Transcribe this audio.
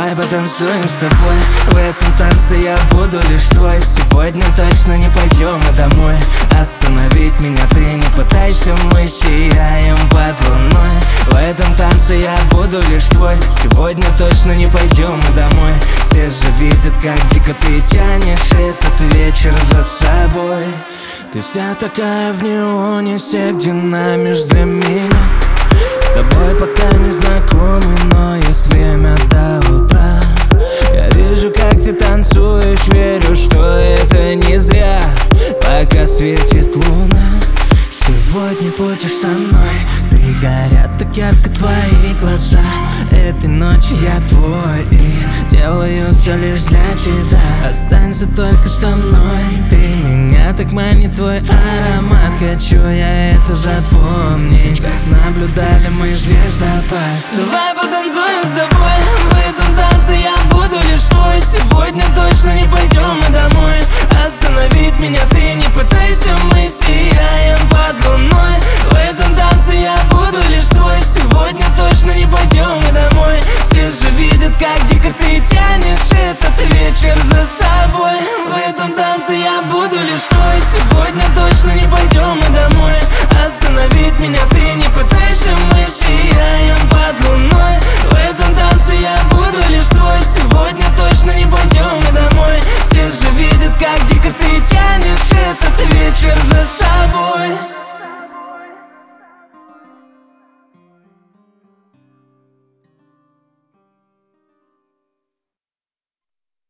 Давай потанцуем с тобой. В этом танце я буду лишь твой. Сегодня точно не пойдем мы домой. Остановить меня ты не пытайся, мы сияем под луной. В этом танце я буду лишь твой. Сегодня точно не пойдем мы домой. Все же видят, как дико ты тянешь этот вечер за собой. Ты вся такая в неоне, все динамишь для меня. С тобой пока не знакомы, но есть время до утра. Я вижу, как ты танцуешь, верю, что это не зря. Пока светит луна, сегодня будешь со мной. Ты горят так ярко твои глаза. Этой ночью я твой и делаю все лишь для тебя. Останься только со мной. Ты меня так манит, твой аромат. Хочу я это запомнить, как наблюдали мы звездопад. Давай потанцуем с тобой. В этом танце я буду лишь твой. Сегодня точно не пойдем мы домой. Остановить меня ты не пытайся, мы сияем под луной. В этом танце я буду лишь твой. Сегодня точно не пойдем мы домой. Все же видят, как дико ты тянешь этот вечер за собой. В этом танце я буду лишь твой. Сегодня точно не пойдем мы домой. Остановить меня ты не пытайся, мы сияем под луной. В этом танце я буду лишь твой. Сегодня точно не пойдем мы домой. Все же видят, как дико ты тянешь